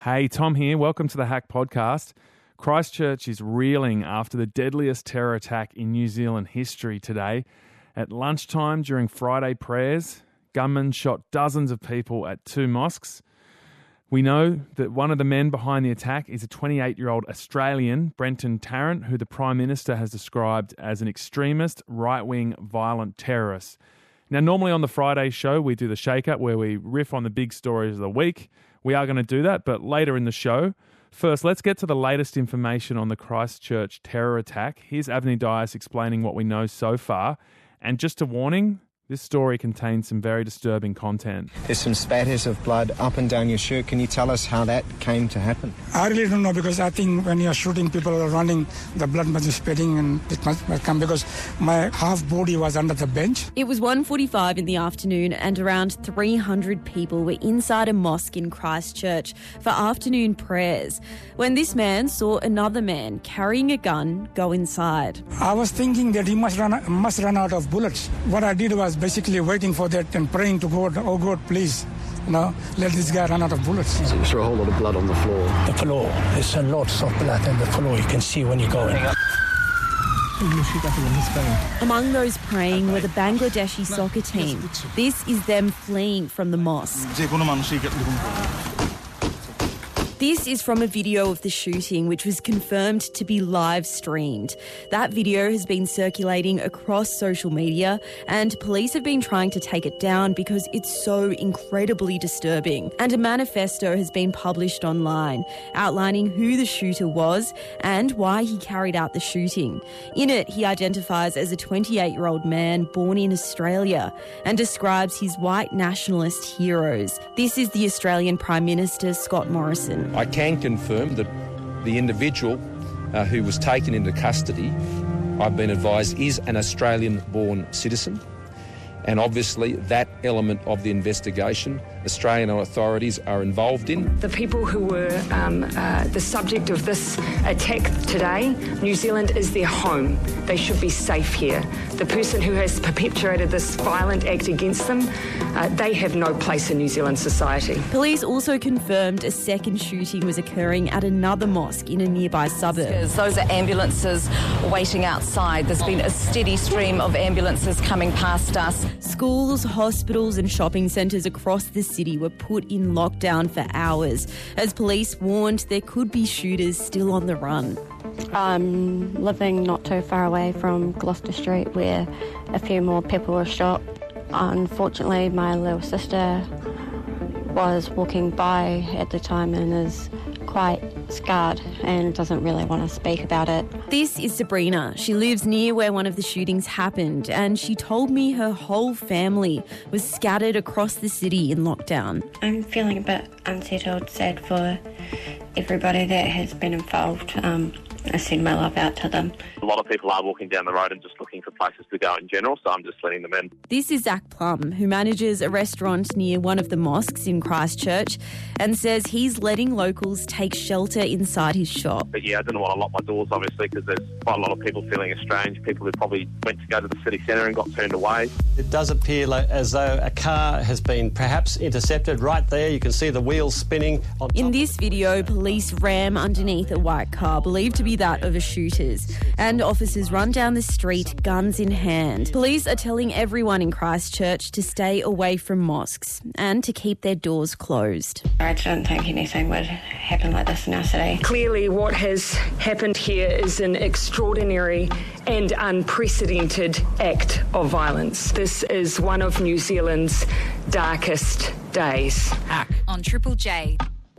Hey, Tom here. Welcome to the Hack Podcast. Christchurch is reeling after the deadliest terror attack in New Zealand history today. At lunchtime during Friday prayers, gunmen shot dozens of people at two mosques. We know that one of the men behind the attack is a 28-year-old Australian, Brenton Tarrant, who the Prime Minister has described as an extremist, right-wing, violent terrorist. Now, normally on the Friday show, we do the shake-up where we riff on the big stories of the week. We are going to do that, but later in the show. First, let's get to the latest information on the Christchurch terror attack. Here's Avni Dias explaining what we know so far. And just a warning, this story contains some very disturbing content. There's some spatters of blood up and down your shirt. Can you tell us how that came to happen? I really don't know, because I think when you're shooting, people are running, the blood must be spreading, and it must come because my half body was under the bench. It was 1:45 in the afternoon and around 300 people were inside a mosque in Christchurch for afternoon prayers when this man saw another man carrying a gun go inside. I was thinking that he must run out of bullets. What I did was basically waiting for that and praying to God, oh God, please, let this guy run out of bullets. So you saw a whole lot of blood on the floor? The floor, there's a lot of blood on the floor, you can see when you're going. Among those praying were the Bangladeshi soccer team. This is them fleeing from the mosque. This is from a video of the shooting, which was confirmed to be live streamed. That video has been circulating across social media, and police have been trying to take it down because it's so incredibly disturbing. And a manifesto has been published online outlining who the shooter was and why he carried out the shooting. In it, he identifies as a 28-year-old man born in Australia and describes his white nationalist heroes. This is the Australian Prime Minister, Scott Morrison. I can confirm that the individual who was taken into custody, I've been advised, is an Australian-born citizen. And obviously that element of the investigation Australian authorities are involved in. The people who were the subject of this attack today, New Zealand is their home. They should be safe here. The person who has perpetrated this violent act against them, they have no place in New Zealand society. Police also confirmed a second shooting was occurring at another mosque in a nearby suburb. Those are ambulances waiting outside. There's been a steady stream of ambulances coming past us. Schools, hospitals and shopping centres across the city were put in lockdown for hours as police warned there could be shooters still on the run. I'm living not too far away from Gloucester Street where a few more people were shot. Unfortunately, my little sister was walking by at the time and is quite scarred and doesn't really want to speak about it. This is Sabrina. She lives near where one of the shootings happened, and she told me her whole family was scattered across the city in lockdown. I'm feeling a bit unsettled, sad for everybody that has been involved. I send my love out to them. A lot of people are walking down the road and just looking for places to go in general, so I'm just letting them in. This is Zach Plum, who manages a restaurant near one of the mosques in Christchurch and says he's letting locals take shelter inside his shop. But yeah, I didn't want to lock my doors, obviously, because there's quite a lot of people feeling estranged, people who probably went to go to the city centre and got turned away. It does appear as though a car has been perhaps intercepted right there. You can see the wheels spinning. In this video, police ram underneath a white car believed to be that of a shooter's, and officers run down the street, guns in hand. Police are telling everyone in Christchurch to stay away from mosques and to keep their doors closed. I didn't think anything would happen like this in our city. Clearly what has happened here is an extraordinary and unprecedented act of violence. This is one of New Zealand's darkest days. Hack on Triple J.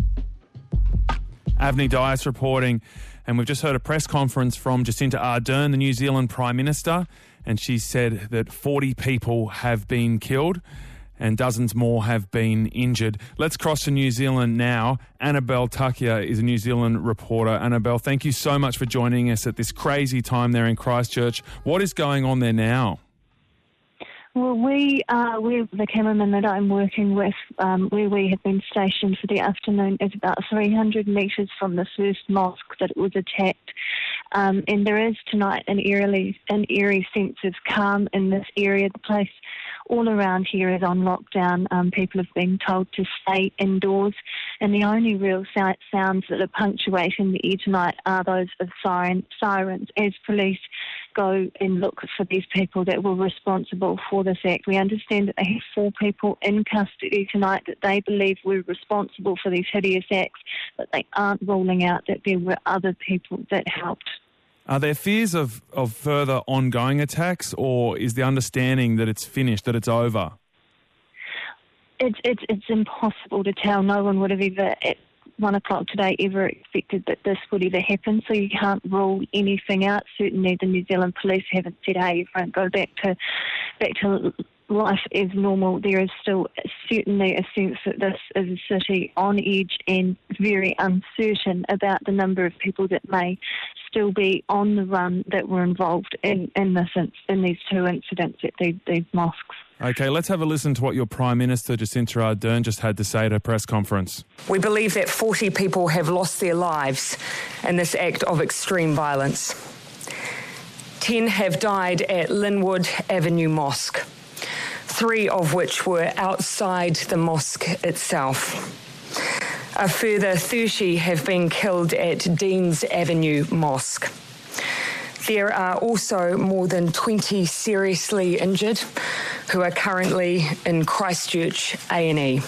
Avni Dias reporting. And we've just heard a press conference from Jacinda Ardern, the New Zealand Prime Minister, and she said that 40 people have been killed and dozens more have been injured. Let's cross to New Zealand now. Annabelle Tucker is a New Zealand reporter. Annabelle, thank you so much for joining us at this crazy time there in Christchurch. What is going on there now? Well, we're the cameraman that I'm working with, where we have been stationed for the afternoon, is about 300 metres from the first mosque that it was attacked. And there is tonight an eerie sense of calm in this area. The place all around here is on lockdown. People have been told to stay indoors, and the only real sounds that are punctuating the air tonight are those of sirens as police go and look for these people that were responsible for this act. We understand that they have 4 people in custody tonight that they believe were responsible for these hideous acts, but they aren't ruling out that there were other people that helped. Are there fears of further ongoing attacks, or is the understanding that it's finished, that it's over? It's impossible to tell. No one would have ever, at 1 o'clock today, ever expected that this would ever happen, so you can't rule anything out. Certainly the New Zealand Police haven't said, hey, everyone go back to life as normal. There is still certainly a sense that this is a city on edge and very uncertain about the number of people that may still be on the run that were involved in these 2 incidents at these mosques. Okay, let's have a listen to what your Prime Minister Jacinta Ardern just had to say at her press conference. We believe that 40 people have lost their lives in this act of extreme violence. 10 have died at Linwood Avenue Mosque, 3 of which were outside the mosque itself. A further 30 have been killed at Deans Avenue Mosque. There are also more than 20 seriously injured who are currently in Christchurch A&E.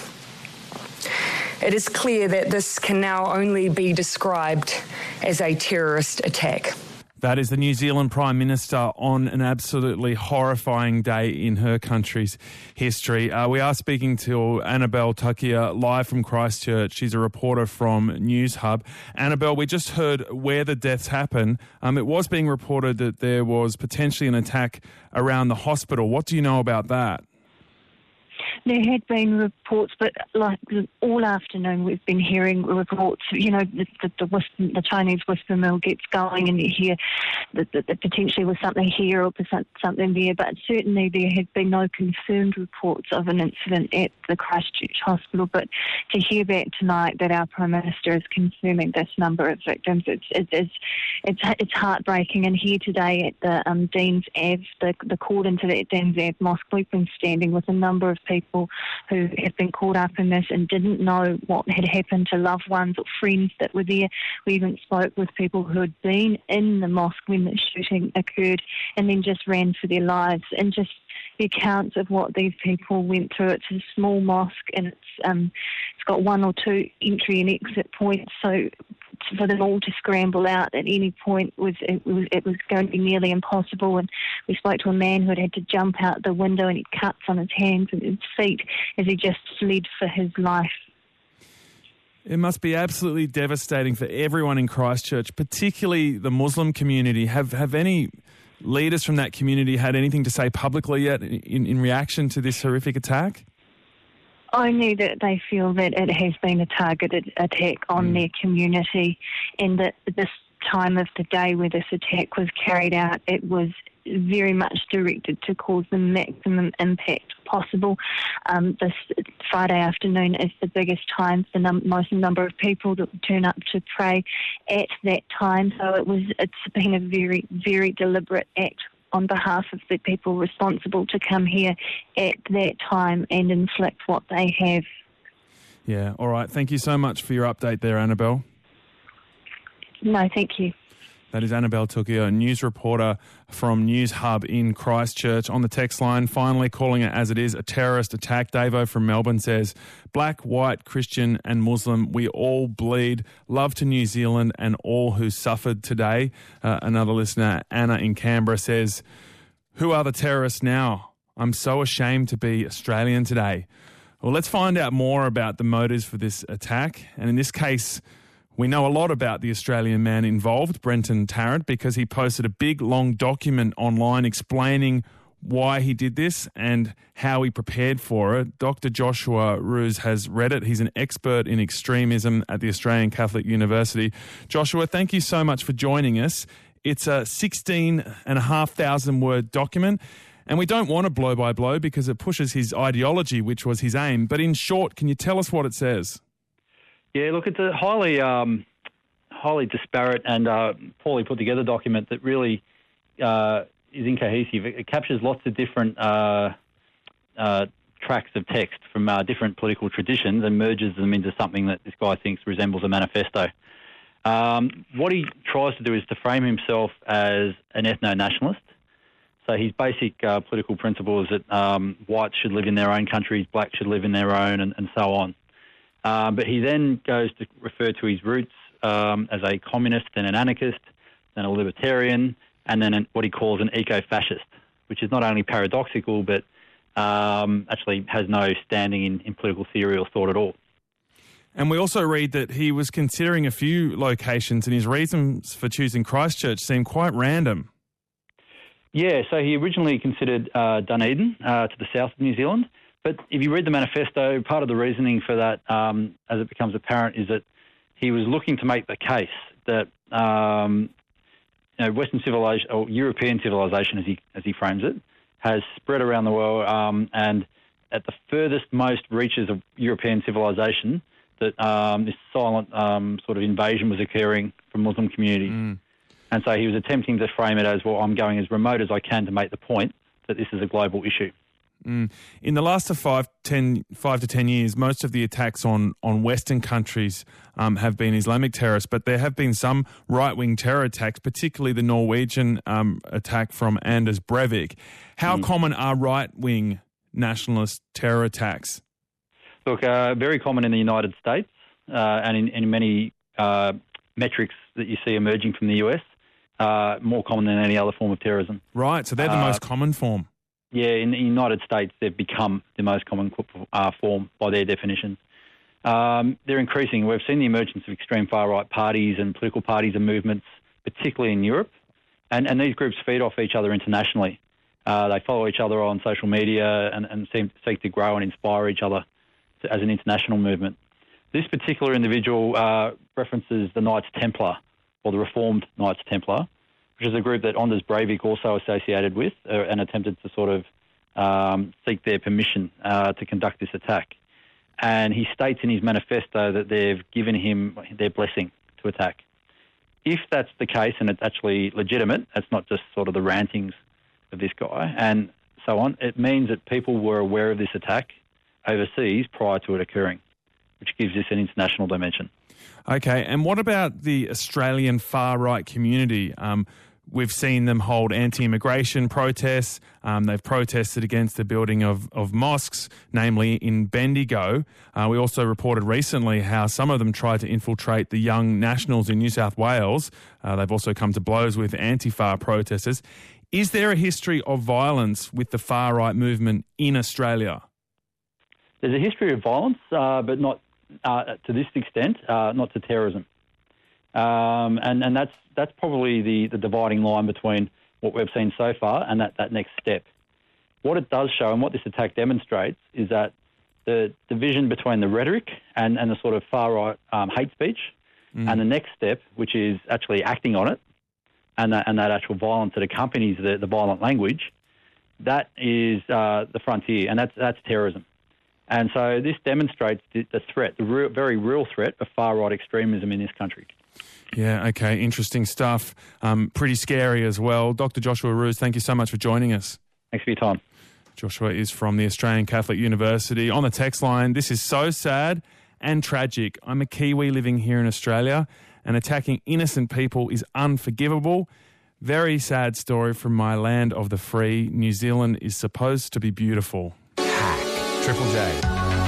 It is clear that this can now only be described as a terrorist attack. That is the New Zealand Prime Minister on an absolutely horrifying day in her country's history. We are speaking to Annabelle Tuckey live from Christchurch. She's a reporter from News Hub. Annabelle, we just heard where the deaths happened. It was being reported that there was potentially an attack around the hospital. What do you know about that? There had been reports, but like all afternoon we've been hearing reports, the Chinese whisper mill gets going and you hear that potentially was something here or something there, but certainly there had been no confirmed reports of an incident at the Christchurch Hospital. But to hear back tonight that our Prime Minister is confirming this number of victims, it's heartbreaking. And here today at the Deans Ave, the cordon to that Deans Ave Mosque, we've been standing with a number of people who have been caught up in this and didn't know what had happened to loved ones or friends that were there. We even spoke with people who had been in the mosque when the shooting occurred and then just ran for their lives, and just the accounts of what these people went through. It's a small mosque and it's got 1 or 2 entry and exit points, so for them all to scramble out at any point it was going to be nearly impossible. And we spoke to a man who had to jump out the window and he had cuts on his hands and his feet as he just fled for his life. It must be absolutely devastating for everyone in Christchurch, particularly the Muslim community. Have any leaders from that community had anything to say publicly yet in reaction to this horrific attack? Only that they feel that it has been a targeted attack on their community, and that this time of the day where this attack was carried out, it was very much directed to cause the maximum impact possible. This Friday afternoon is the biggest time for most number of people that would turn up to pray at that time. So it's been a very, very deliberate act on behalf of the people responsible to come here at that time and inflict what they have. Yeah, all right. Thank you so much for your update there, Annabelle. No, thank you. That is Annabelle Tuckey, a news reporter from News Hub in Christchurch. On the text line, finally calling it as it is, a terrorist attack. Davo from Melbourne says, black, white, Christian and Muslim, we all bleed. Love to New Zealand and all who suffered today. Another listener, Anna in Canberra, says, who are the terrorists now? I'm so ashamed to be Australian today. Well, let's find out more about the motives for this attack. And in this case, we know a lot about the Australian man involved, Brenton Tarrant, because he posted a big, long document online explaining why he did this and how he prepared for it. Dr. Joshua Roos has read it. He's an expert in extremism at the Australian Catholic University. Joshua, thank you so much for joining us. It's a 16,500 word document, and we don't want to blow by blow because it pushes his ideology, which was his aim. But in short, can you tell us what it says? Yeah, look, it's a highly disparate and poorly put together document that really is incohesive. It captures lots of different tracts of text from different political traditions and merges them into something that this guy thinks resembles a manifesto. What he tries to do is to frame himself as an ethno-nationalist. So his basic political principle is that whites should live in their own countries, blacks should live in their own, and so on. But he then goes to refer to his roots as a communist, then an anarchist, then a libertarian, and then what he calls an eco-fascist, which is not only paradoxical, but actually has no standing in political theory or thought at all. And we also read that he was considering a few locations, and his reasons for choosing Christchurch seem quite random. Yeah, so he originally considered Dunedin to the south of New Zealand. But if you read the manifesto, part of the reasoning for that, as it becomes apparent, is that he was looking to make the case that Western civilization, or European civilization, as he frames it, has spread around the world, and at the furthest most reaches of European civilization, that this silent sort of invasion was occurring from Muslim communities. And so he was attempting to frame it as, well, I'm going as remote as I can to make the point that this is a global issue. In the last 5 to 10 years, most of the attacks on Western countries have been Islamic terrorists, but there have been some right-wing terror attacks, particularly the Norwegian attack from Anders Breivik. How common are right-wing nationalist terror attacks? Look, very common in the United States and in many metrics that you see emerging from the US, more common than any other form of terrorism. Right, so they're the most common form. Yeah, in the United States, they've become the most common form by their definition. They're increasing. We've seen the emergence of extreme far-right parties and political parties and movements, particularly in Europe, and these groups feed off each other internationally. They follow each other on social media and seek to grow and inspire each other as an international movement. This particular individual references the Knights Templar, or the Reformed Knights Templar, which is a group that Anders Breivik also associated with and attempted to sort of seek their permission to conduct this attack. And he states in his manifesto that they've given him their blessing to attack. If that's the case and it's actually legitimate, it's not just sort of the rantings of this guy and so on, it means that people were aware of this attack overseas prior to it occurring, which gives this an international dimension. Okay, and what about the Australian far-right community? We've seen them hold anti-immigration protests. They've protested against the building of mosques, namely in Bendigo. We also reported recently how some of them tried to infiltrate the Young Nationals in New South Wales. They've also come to blows with Antifa protesters. Is there a history of violence with the far-right movement in Australia? There's a history of violence, but not to this extent, not to terrorism. And that's probably the dividing line between what we've seen so far and that next step. What it does show and what this attack demonstrates is that the division between the rhetoric and the sort of far-right hate speech and the next step, which is actually acting on it, and that actual violence that accompanies the violent language, that is the frontier, and that's terrorism. And so this demonstrates the threat, the very real threat of far-right extremism in this country. Yeah, okay, interesting stuff. Pretty scary as well. Dr. Joshua Roos, thank you so much for joining us. Thanks for your time. Joshua is from the Australian Catholic University. On the text line, this is so sad and tragic. I'm a Kiwi living here in Australia, and attacking innocent people is unforgivable. Very sad story from my land of the free. New Zealand is supposed to be beautiful. Triple J.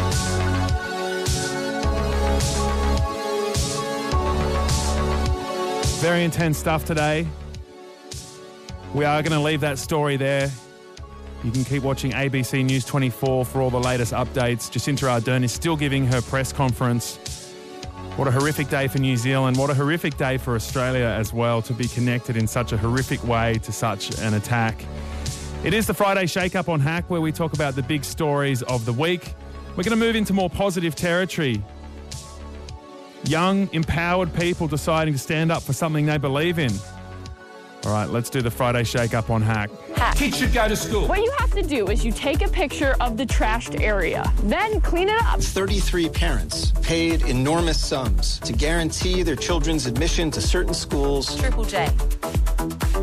Very intense stuff today. We are going to leave that story there. You can keep watching ABC News 24 for all the latest updates. Jacinta Ardern is still giving her press conference. What a horrific day for New Zealand. What a horrific day for Australia as well, to be connected in such a horrific way to such an attack. It is the Friday Shake-Up on Hack, where we talk about the big stories of the week. We're going to move into more positive territory. Young, empowered people deciding to stand up for something they believe in. All right, let's do the Friday Shake-Up on Hack. Kids should go to school. What you have to do is you take a picture of the trashed area, then clean it up. 33 parents paid enormous sums to guarantee their children's admission to certain schools. Triple J.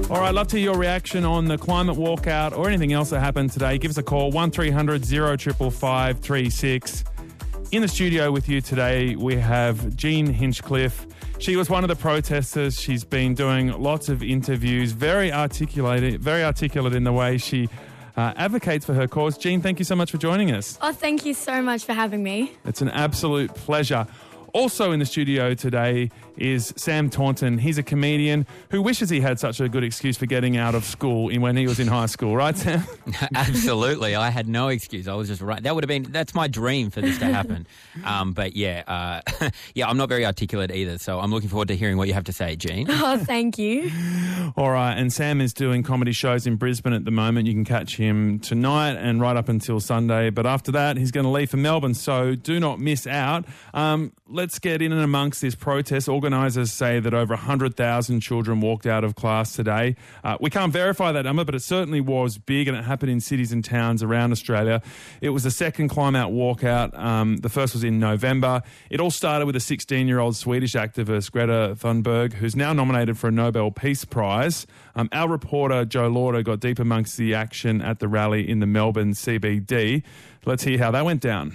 All right, love to hear your reaction on the climate walkout or anything else that happened today. Give us a call, 1300 0555 36. In the studio with you today, we have Jean Hinchcliffe. She was one of the protesters. She's been doing lots of interviews, very articulate in the way she advocates for her cause. Jean, thank you so much for joining us. Oh, thank you so much for having me. It's an absolute pleasure. Also in the studio today is Sam Taunton. He's a comedian who wishes he had such a good excuse for getting out of school when he was in high school, right, Sam? Absolutely. I had no excuse. I was just right. That's my dream for this to happen. But yeah, I'm not very articulate either, so I'm looking forward to hearing what you have to say, Jean. Oh, thank you. All right, and Sam is doing comedy shows in Brisbane at the moment. You can catch him tonight and right up until Sunday. But after that, he's going to leave for Melbourne, so do not miss out. Let's get in and amongst this protest. Organisers say that over 100,000 children walked out of class today. We can't verify that number, but it certainly was big, and it happened in cities and towns around Australia. It was the second Climb Out walkout. The first was in November. It all started with a 16-year-old Swedish activist, Greta Thunberg, who's now nominated for a Nobel Peace Prize. Our reporter, Joe Lauder, got deep amongst the action at the rally in the Melbourne CBD. Let's hear how that went down.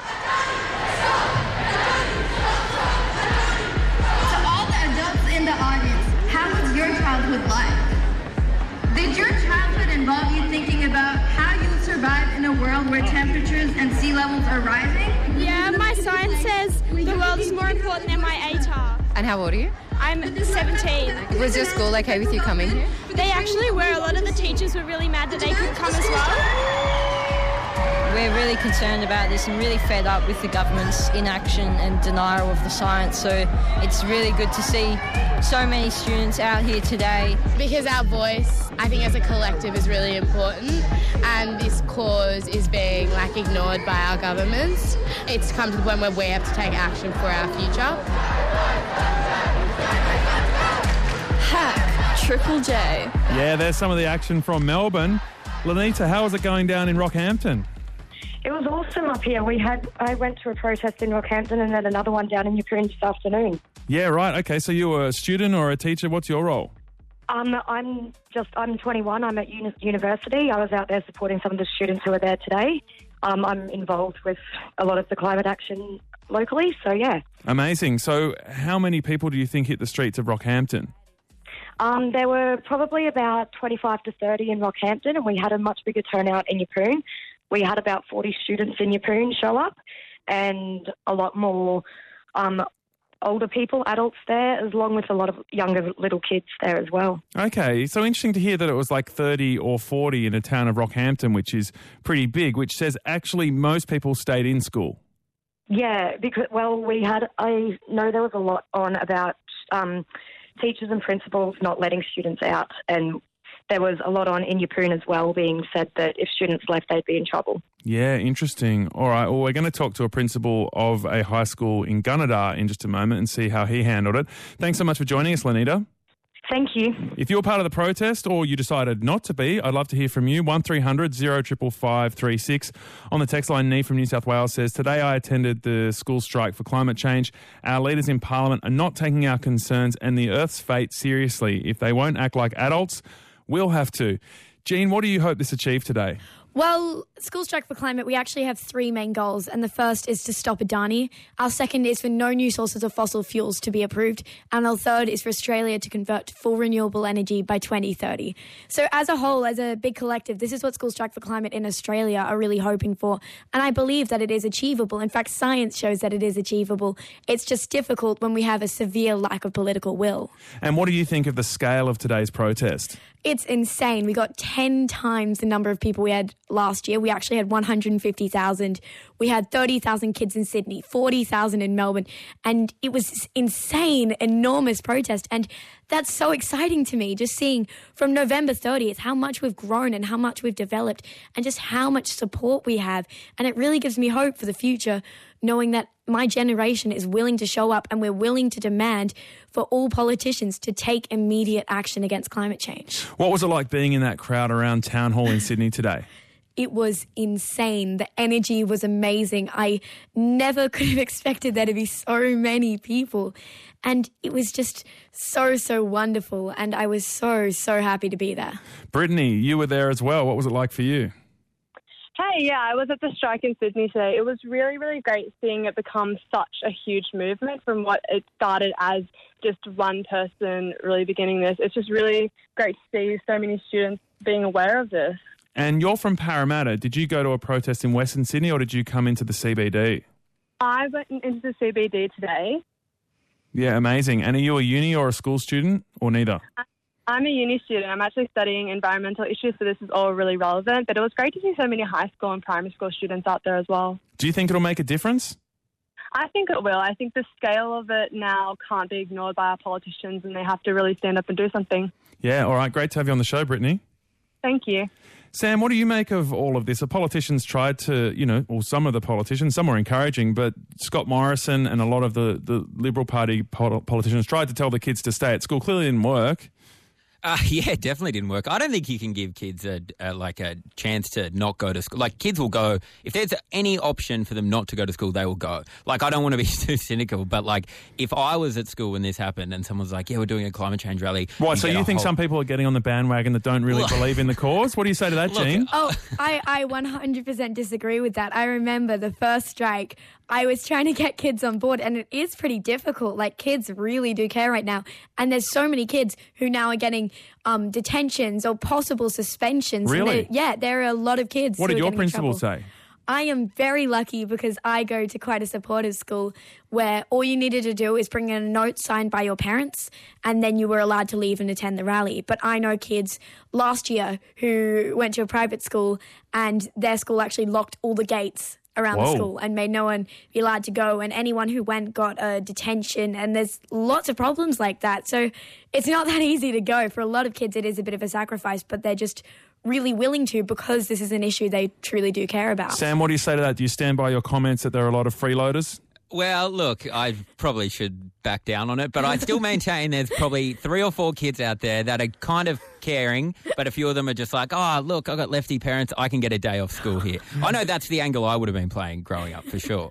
Did your childhood involve you thinking about how you'll survive in a world where temperatures and sea levels are rising? Yeah, my science says the world is more important than my ATAR. And how old are you? I'm 17. Was your school okay with you coming here? They actually were. A lot of the teachers were really mad that they couldn't come as well. We're really concerned about this and really fed up with the government's inaction and denial of the science. So it's really good to see so many students out here today. Because our voice, I think as a collective, is really important, and this cause is being ignored by our governments. It's come to the point where we have to take action for our future. Hack Triple J. Yeah, there's some of the action from Melbourne. Lanita, how was it going down in Rockhampton? It was awesome up here. I went to a protest in Rockhampton and then another one down in Yeppoon this afternoon. Yeah, right. Okay, so you were a student or a teacher. What's your role? I'm 21. I'm at university. I was out there supporting some of the students who are there today. I'm involved with a lot of the climate action locally, so yeah. Amazing. So how many people do you think hit the streets of Rockhampton? There were probably about 25 to 30 in Rockhampton, and we had a much bigger turnout in Yeppoon. We had about 40 students in Yeppoon show up, and a lot more older people, adults there, along with a lot of younger little kids there as well. Okay, so interesting to hear that it was like 30 or 40 in a town of Rockhampton, which is pretty big, which says actually most people stayed in school. Yeah, because, I know there was a lot on about teachers and principals not letting students out, and there was a lot on in Yeppoon as well, being said that if students left, they'd be in trouble. Yeah, interesting. All right, well, we're going to talk to a principal of a high school in Gunnedah in just a moment and see how he handled it. Thanks so much for joining us, Lanita. Thank you. If you're part of the protest or you decided not to be, I'd love to hear from you. 1300 0555 36. On the text line, Nee from New South Wales says, today I attended the school strike for climate change. Our leaders in Parliament are not taking our concerns and the Earth's fate seriously. If they won't act like adults, we'll have to. Jean, what do you hope this achieved today? Well, School Strike for Climate, we actually have three main goals, and the first is to stop Adani. Our second is for no new sources of fossil fuels to be approved, and our third is for Australia to convert to full renewable energy by 2030. So as a whole, as a big collective, this is what School Strike for Climate in Australia are really hoping for, and I believe that it is achievable. In fact, science shows that it is achievable. It's just difficult when we have a severe lack of political will. And what do you think of the scale of today's protest? It's insane. We got 10 times the number of people we had last year. We actually had 150,000. We had 30,000 kids in Sydney, 40,000 in Melbourne. And it was this insane, enormous protest. And that's so exciting to me, just seeing from November 30th how much we've grown and how much we've developed and just how much support we have. And it really gives me hope for the future, knowing that my generation is willing to show up and we're willing to demand for all politicians to take immediate action against climate change. What was it like being in that crowd around Town Hall in Sydney today? it was insane. The energy was amazing. I never could have expected there to be so many people. And it was just so wonderful. And I was so happy to be there. Brittany, you were there as well. What was it like for you? Hey, yeah, I was at the strike in Sydney today. It was really great seeing it become such a huge movement from what it started as just one person really beginning this. It's just really great to see so many students being aware of this. And you're from Parramatta. Did you go to a protest in Western Sydney or did you come into the CBD? I went into the CBD today. Yeah, amazing. And are you a uni or a school student or neither? I'm a uni student. I'm actually studying environmental issues, so this is all really relevant. But it was great to see so many high school and primary school students out there as well. Do you think it'll make a difference? I think it will. I think the scale of it now can't be ignored by our politicians, and they have to really stand up and do something. Yeah, all right. Great to have you on the show, Brittany. Thank you. Sam, what do you make of all of this? The politicians tried to, or some of the politicians, some were encouraging, but Scott Morrison and a lot of the Liberal Party politicians tried to tell the kids to stay at school. Clearly didn't work. Yeah, it definitely didn't work. I don't think you can give kids a chance to not go to school. Like, kids will go, if there's any option for them not to go to school, they will go. Like, I don't want to be too cynical, but like, if I was at school when this happened and someone's like, yeah, we're doing a climate change rally. Right, so you think some people are getting on the bandwagon that don't really believe in the cause? What do you say to that, Jean? Oh, I 100% disagree with that. I remember the first strike, I was trying to get kids on board, and it is pretty difficult. Like, kids really do care right now. And there's so many kids who now are getting detentions or possible suspensions. Really? And there are a lot of kids. What did your principal say? I am very lucky because I go to quite a supportive school where all you needed to do is bring in a note signed by your parents and then you were allowed to leave and attend the rally. But I know kids last year who went to a private school and their school actually locked all the gates around the school and made no one be allowed to go, and anyone who went got a detention, and there's lots of problems like that. So it's not that easy to go. For a lot of kids it is a bit of a sacrifice, but they're just really willing to because this is an issue they truly do care about. Sam, what do you say to that? Do you stand by your comments that there are a lot of freeloaders? Well, look, I probably should back down on it, but I still maintain there's probably 3 or 4 kids out there that are kind of caring, but a few of them are just like, oh, look, I've got lefty parents, I can get a day off school here. I know that's the angle I would have been playing growing up, for sure.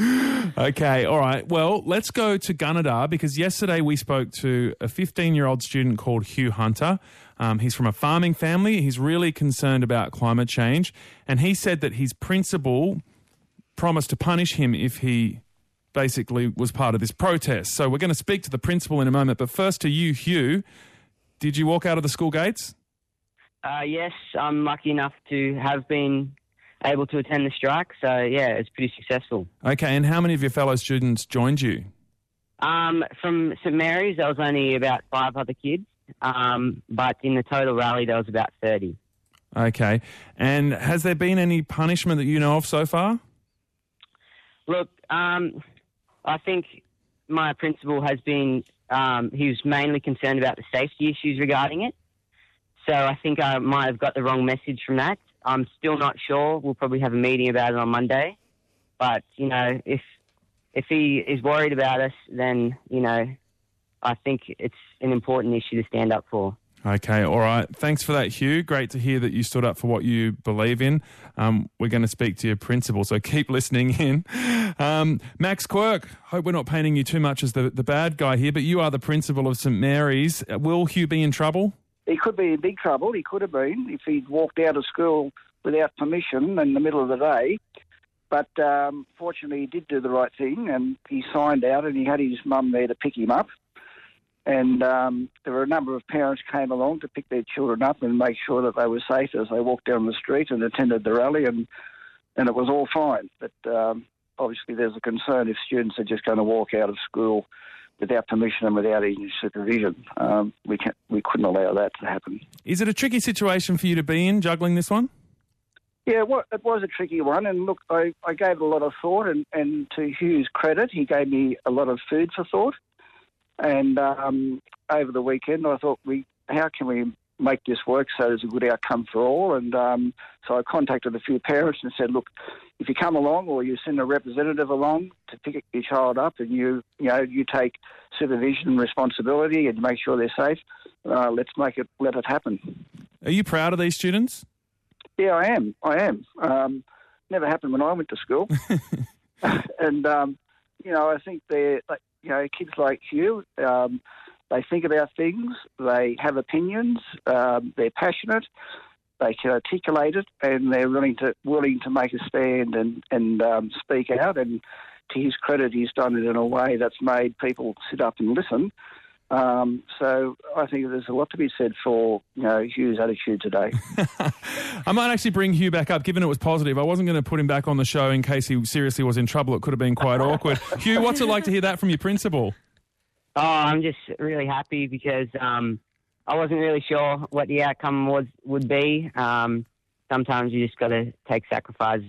Okay, all right. Well, let's go to Gunnedah because yesterday we spoke to a 15-year-old student called Hugh Hunter. He's from a farming family. He's really concerned about climate change, and he said that his principal promised to punish him if he basically was part of this protest. So we're going to speak to the principal in a moment, but first to you, Hugh. Did you walk out of the school gates? Yes, I'm lucky enough to have been able to attend the strike, so yeah, it's pretty successful. Okay, and how many of your fellow students joined you? From St Mary's, there was only about 5 other kids, but in the total rally, there was about 30. Okay, and has there been any punishment that you know of so far? Look, I think my principal has been, he was mainly concerned about the safety issues regarding it. So I think I might have got the wrong message from that. I'm still not sure. We'll probably have a meeting about it on Monday. But, if he is worried about us, then, I think it's an important issue to stand up for. Okay, all right. Thanks for that, Hugh. Great to hear that you stood up for what you believe in. We're going to speak to your principal, so keep listening in. Max Quirk, hope we're not painting you too much as the bad guy here, but you are the principal of St Mary's. Will Hugh be in trouble? He could be in big trouble. He could have been if he'd walked out of school without permission in the middle of the day. But fortunately, he did do the right thing, and he signed out, and he had his mum there to pick him up. And there were a number of parents came along to pick their children up and make sure that they were safe as they walked down the street and attended the rally, and it was all fine. But obviously there's a concern if students are just going to walk out of school without permission and without any supervision. We couldn't allow that to happen. Is it a tricky situation for you to be in, juggling this one? Yeah, well, it was a tricky one, and look, I gave it a lot of thought, and to Hugh's credit, he gave me a lot of food for thought. And over the weekend, I thought, how can we make this work so there's a good outcome for all? And so I contacted a few parents and said, look, if you come along or you send a representative along to pick your child up and you take supervision and responsibility and make sure they're safe, let it happen. Are you proud of these students? Yeah, I am. Never happened when I went to school. And, I think they're, kids like you, they think about things, they have opinions, they're passionate, they can articulate it, and they're willing to make a stand and speak out. And to his credit, he's done it in a way that's made people sit up and listen. So I think there's a lot to be said for Hugh's attitude today. I might actually bring Hugh back up, given it was positive. I wasn't going to put him back on the show in case he seriously was in trouble. It could have been quite awkward. Hugh, what's it like to hear that from your principal? Oh, I'm just really happy because I wasn't really sure what the outcome would be. Sometimes you just got to take sacrifices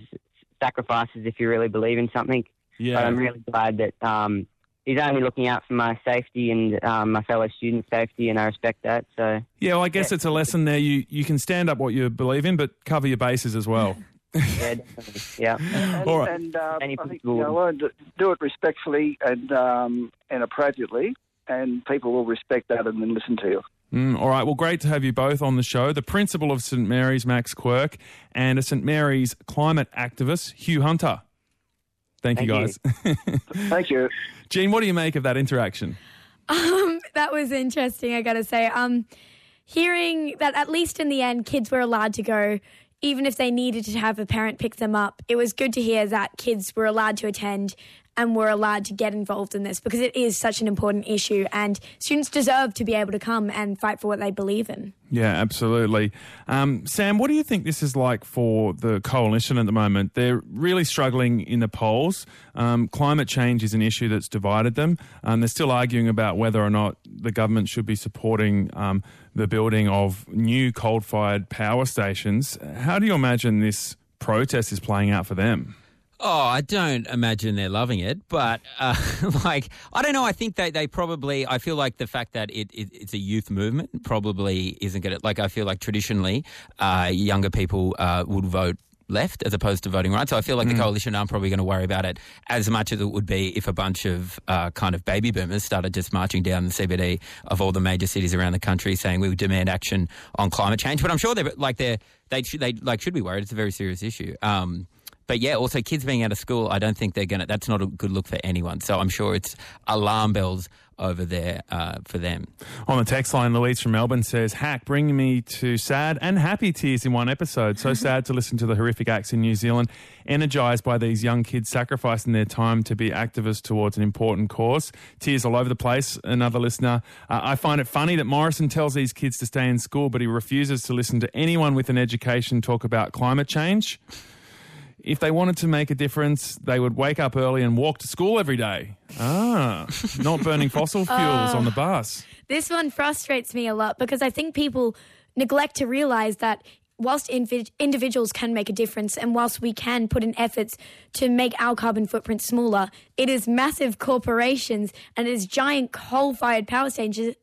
if you really believe in something. Yeah. But I'm really glad that he's only looking out for my safety and my fellow students' safety, and I respect that. So yeah, well, I guess it's a lesson there. You can stand up what you believe in, but cover your bases as well. Yeah, definitely. Yeah. All right. And I think learn to do it respectfully and appropriately, and people will respect that and then listen to you. All right, well, great to have you both on the show. The principal of St Mary's, Max Quirk, and a St Mary's climate activist, Hugh Hunter. Thank you, guys. Thank you. Jean, what do you make of that interaction? That was interesting, I got to say. Hearing that at least in the end, kids were allowed to go, even if they needed to have a parent pick them up. It was good to hear that kids were allowed to attend and were allowed to get involved in this, because it is such an important issue and students deserve to be able to come and fight for what they believe in. Yeah, absolutely. Sam, what do you think this is like for the coalition at the moment? They're really struggling in the polls. Climate change is an issue that's divided them. They're still arguing about whether or not the government should be supporting the building of new coal-fired power stations. How do you imagine this protest is playing out for them? Oh, I don't imagine they're loving it, but I don't know. I think they probably. I feel like the fact that it's a youth movement probably isn't going to. I feel like traditionally, younger people would vote left as opposed to voting right. So I feel like the coalition aren't probably going to worry about it as much as it would be if a bunch of kind of baby boomers started just marching down the CBD of all the major cities around the country saying we would demand action on climate change. But I'm sure they should be worried. It's a very serious issue. But yeah, also kids being out of school, I don't think that's not a good look for anyone. So I'm sure it's alarm bells over there for them. On the text line, Louise from Melbourne says, Hack, bringing me to sad and happy tears in one episode. So sad to listen to the horrific acts in New Zealand, energised by these young kids sacrificing their time to be activists towards an important cause. Tears all over the place. Another listener, I find it funny that Morrison tells these kids to stay in school, but he refuses to listen to anyone with an education talk about climate change. If they wanted to make a difference, they would wake up early and walk to school every day. Not burning fossil fuels on the bus. This one frustrates me a lot because I think people neglect to realise that whilst individuals can make a difference and whilst we can put in efforts to make our carbon footprint smaller, it is massive corporations and it is giant coal-fired power stations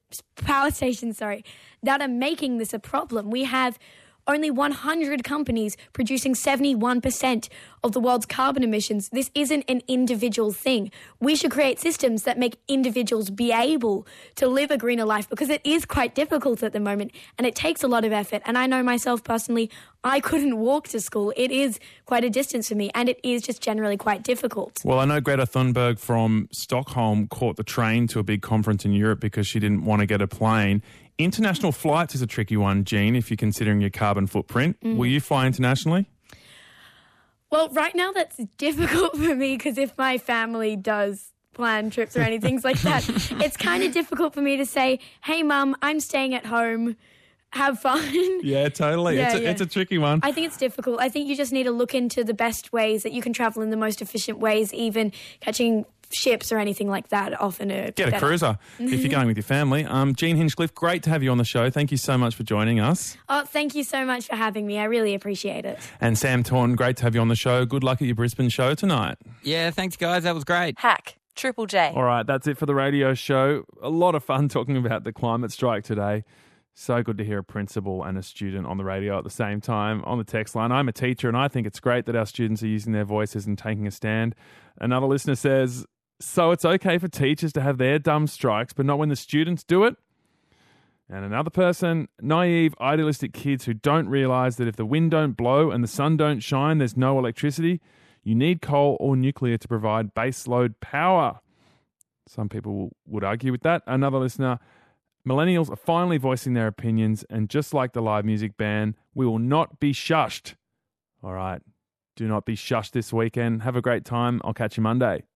that are making this a problem. We have only 100 companies producing 71% of the world's carbon emissions. This isn't an individual thing. We should create systems that make individuals be able to live a greener life because it is quite difficult at the moment and it takes a lot of effort. And I know myself personally, I couldn't walk to school. It is quite a distance for me and it is just generally quite difficult. Well, I know Greta Thunberg from Stockholm caught the train to a big conference in Europe because she didn't want to get a plane. International flights is a tricky one, Jean, if you're considering your carbon footprint. Will you fly internationally? Well, right now that's difficult for me because if my family does plan trips or anything like that, it's kind of difficult for me to say, hey, Mum, I'm staying at home. Have fun. Yeah, totally. It's a tricky one. I think it's difficult. I think you just need to look into the best ways that you can travel in the most efficient ways, even catching ships or anything like that often get a cruiser if you're going with your family. Jean Hinchcliffe, great to have you on the show. Thank you so much for joining us. Oh, thank you so much for having me. I really appreciate it. And Sam Taunton, great to have you on the show. Good luck at your Brisbane show tonight. Yeah, thanks guys. That was great. Hack. Triple J. All right, that's it for the radio show. A lot of fun talking about the climate strike today. So good to hear a principal and a student on the radio at the same time. On the text line, I'm a teacher and I think it's great that our students are using their voices and taking a stand. Another listener says, so it's okay for teachers to have their dumb strikes, but not when the students do it? And another person, naive, idealistic kids who don't realise that if the wind don't blow and the sun don't shine, there's no electricity. You need coal or nuclear to provide baseload power. Some people would argue with that. Another listener, millennials are finally voicing their opinions, and just like the live music ban, we will not be shushed. All right, do not be shushed this weekend. Have a great time. I'll catch you Monday.